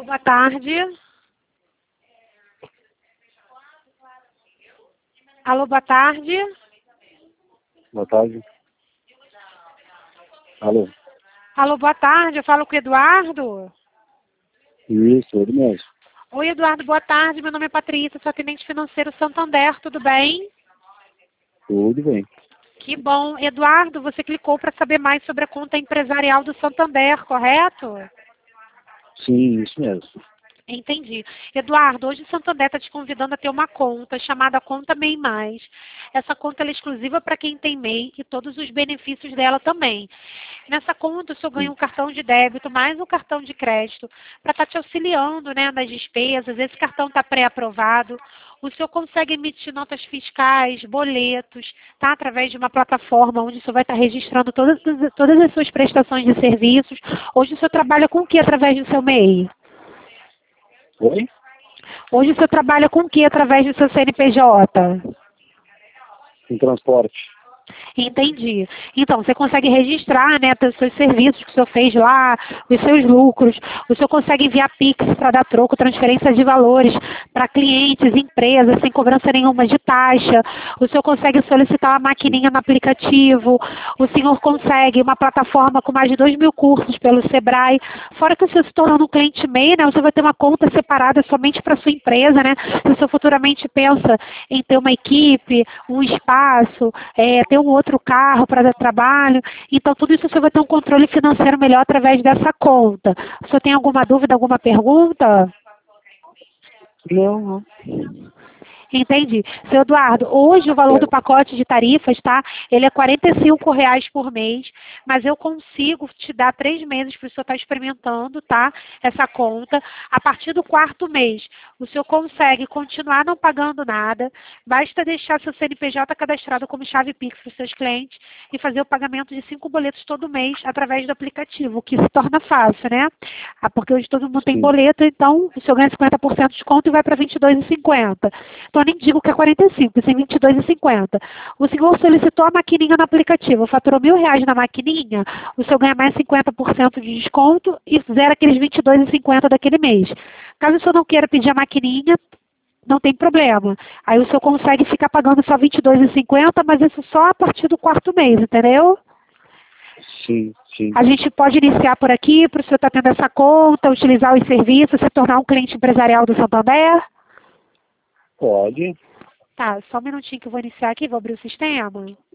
Boa tarde. Alô, boa tarde. Boa tarde. Alô? Alô, boa tarde. Eu falo com o Eduardo. Isso, ele mesmo. Oi, Eduardo, boa tarde. Meu nome é Patrícia, sou atendente financeiro Santander. Tudo bem? Tudo bem. Que bom. Eduardo, você clicou para saber mais sobre a conta empresarial do Santander, correto? Sim, isso mesmo. Entendi. Eduardo, hoje o Santander está te convidando a ter uma conta chamada Conta MEI Mais. Essa conta ela é exclusiva para quem tem MEI e todos os benefícios dela também. Nessa conta, o senhor ganha Sim. um cartão de débito mais um cartão de crédito para estar te auxiliando, né, nas despesas. Esse cartão está pré-aprovado. O senhor consegue emitir notas fiscais, boletos, tá? Através de uma plataforma onde o senhor vai estar registrando todas as suas prestações de serviços. Hoje o senhor trabalha com o que através do seu MEI? Oi? Hoje o senhor trabalha com o que através do seu CNPJ? Em transporte. Entendi. Então, você consegue registrar, né, os seus serviços que o senhor fez lá, os seus lucros. O senhor consegue enviar Pix para dar troco, transferência de valores para clientes, empresas, sem cobrança nenhuma de taxa. O senhor consegue solicitar uma Sim. maquininha no aplicativo. O senhor consegue uma plataforma com mais de 2.000 cursos pelo Sebrae. Fora que o senhor se tornando um cliente MEI, né, o senhor vai ter uma conta separada somente para sua empresa, né? Se o senhor futuramente pensa em ter uma equipe, um espaço, ter um outro carro para dar trabalho. Então, tudo isso você vai ter um controle financeiro melhor através dessa conta. O senhor tem alguma dúvida, alguma pergunta? Não. Entendi. Seu Eduardo, hoje o valor do Certo. pacote de tarifas, tá? Ele é R$ 45 por mês, mas eu consigo te dar 3 meses para o senhor estar experimentando, tá? Essa conta. A partir do 4º mês, o senhor consegue continuar não pagando nada, basta deixar seu CNPJ cadastrado como chave Pix para os seus clientes e fazer o pagamento de 5 boletos todo mês através do aplicativo, o que se torna fácil, né? Porque hoje todo mundo tem Sim. boleto, então o senhor ganha 50% de desconto e vai para R$ 22,50. Então, eu nem digo que é 45, isso é 22,50. O senhor solicitou a maquininha no aplicativo, faturou R$ 1.000 na maquininha, o senhor ganha mais 50% de desconto e zera aqueles 22,50 daquele mês. Caso o senhor não queira pedir a maquininha, não tem problema. Aí o senhor consegue ficar pagando só R$ 22,50, mas isso só a partir do 4º mês, entendeu? Sim, sim. A gente pode iniciar por aqui, para o senhor estar tendo essa conta, utilizar os serviços, se tornar um cliente empresarial do Santander? Pode. Tá, só um minutinho que eu vou iniciar aqui, vou abrir o sistema.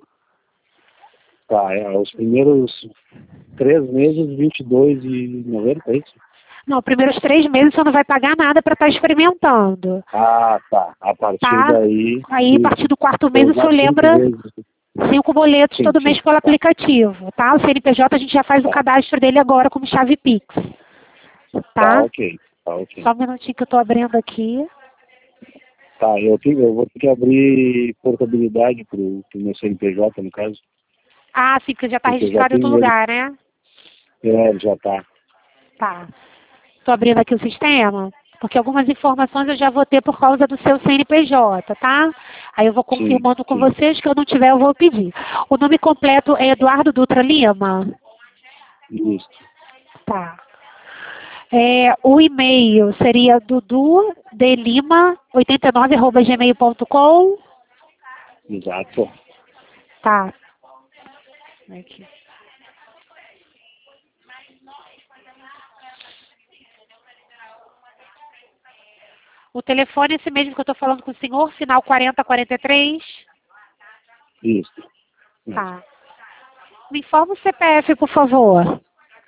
Tá, os primeiros 3 meses, R$ 22,90, é isso? Não, primeiros 3 meses você não vai pagar nada para estar experimentando, Ah, tá. A partir tá? daí, Aí, a partir do 4º mês, vou o usar senhor 5 lembra vezes. 5 boletos Sim, todo mês sim. pelo Tá, aplicativo, tá? O CNPJ a gente já faz o tá. cadastro dele agora como chave Pix, Tá, tá? ok. Tá, ok. Só um minutinho que eu estou abrindo aqui. Tá, eu vou ter que abrir portabilidade pro meu CNPJ, no caso. Ah, sim, porque já está Porque eu já registrado em outro tenho ele. lugar, né? Já tá. Tá. Estou abrindo aqui o sistema, porque algumas informações eu já vou ter por causa do seu CNPJ, tá? Aí eu vou Sim, confirmando com sim. vocês, que eu não tiver eu vou pedir. O nome completo é Eduardo Dutra Lima? Isso. Tá. O e-mail seria dududelima89@gmail.com. Exato. Tá. Aqui. O telefone é esse mesmo que eu estou falando com o senhor, final 4043. Isso. Mesmo. Tá. Me informa o CPF, por favor.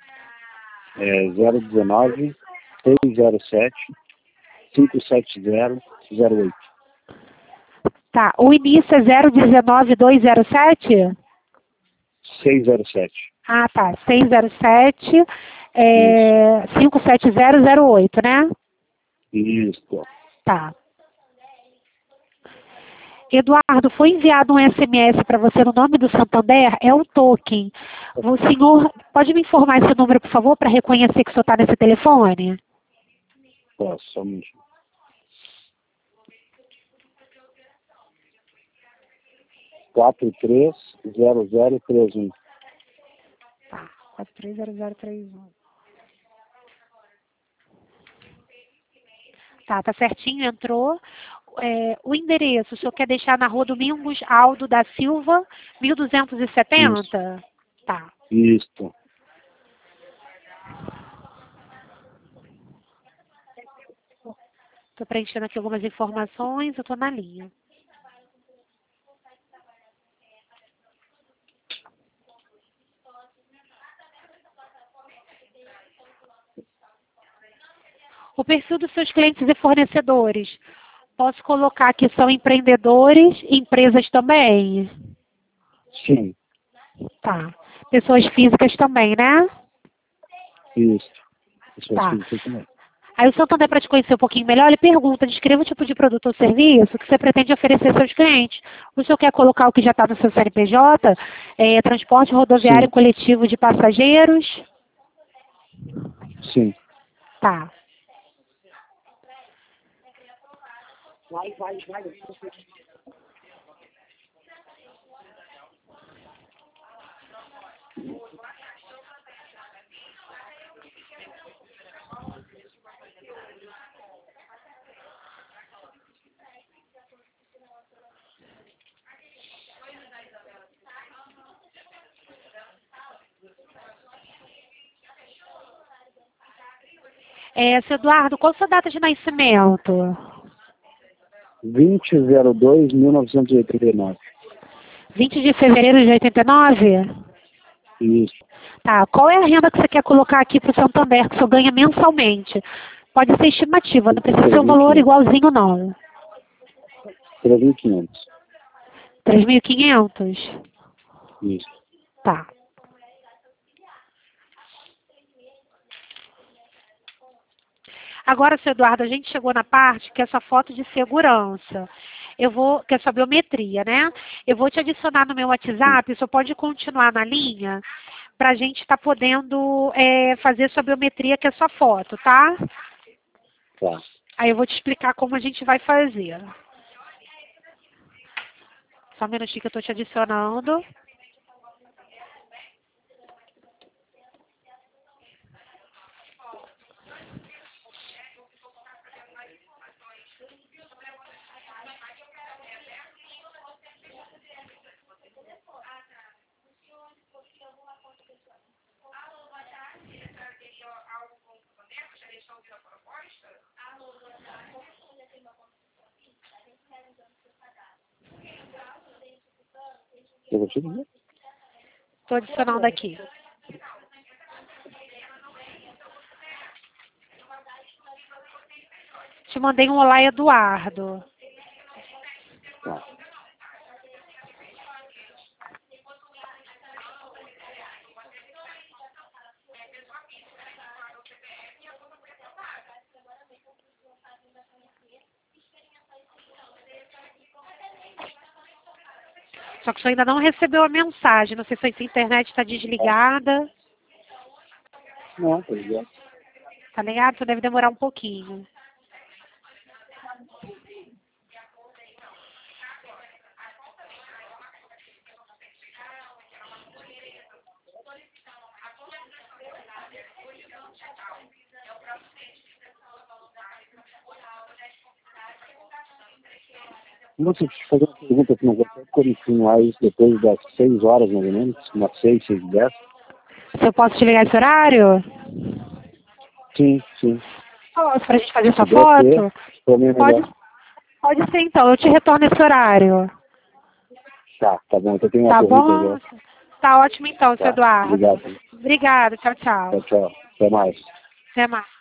019 607 57008. Tá. O início é 019207? 607. Ah, tá. 607 Isso. 57008, né? Isso. Tá. Eduardo, foi enviado um SMS para você no nome do Santander? É um token. O senhor pode me informar esse número, por favor, para reconhecer que o senhor está nesse telefone? Posso, só um minutinho. 430031. Tá. 430031. Tá certinho, entrou. O endereço, o senhor quer deixar na Rua Domingos Aldo da Silva, 1270? Tá. Isso. Estou preenchendo aqui algumas informações, eu estou na linha. O perfil dos seus clientes e fornecedores. Posso colocar que são empreendedores, empresas também? Sim. Tá. Pessoas físicas também, né? Isso. Pessoas Tá. físicas também. Aí o senhor também, para te conhecer um pouquinho melhor, ele pergunta, descreva o tipo de produto ou serviço que você pretende oferecer aos seus clientes. O senhor quer colocar o que já está no seu CNPJ? Transporte rodoviário Sim. coletivo de passageiros? Sim. Tá. Seu Eduardo, qual a sua data de nascimento? 20/02/1989. 20 de fevereiro de 89? Isso. Tá. Qual é a renda que você quer colocar aqui para o Santander, que o senhor ganha mensalmente? Pode ser estimativa, não precisa ser um valor 3.500. igualzinho, não. 3.500. 3.500? Isso. Tá. Agora, seu Eduardo, a gente chegou na parte que é essa foto de segurança. Que é essa biometria, né? Eu vou te adicionar no meu WhatsApp, o senhor pode continuar na linha para a gente estar podendo fazer sua biometria, que é sua foto, tá? Tá. Aí eu vou te explicar como a gente vai fazer. Só um minutinho que eu estou te adicionando. Eu vou te dizer. Estou adicionando aqui. Te mandei um olá, Eduardo. Tá. Só que o senhor ainda não recebeu a mensagem. Não sei se a sua internet está desligada. Não, tá ligado. Tá ligado? Então deve demorar um pouquinho. Moça, deixa eu fazer uma pergunta, tu não consegue continuar isso depois das 6 horas, mais ou menos? Umas 6, 6:10? Se eu posso te ligar esse horário? Sim, sim. Posso, pra gente fazer Se essa der ser, foto? pra mim é Pode, melhor. pode ser então. Eu te retorno esse horário. Tá bom. Então tem uma Tá corrida bom? agora. Tá ótimo então, seu Tá. Eduardo. Obrigado. Obrigada. Tchau, Tchau, tchau. tchau. Até mais. Até mais.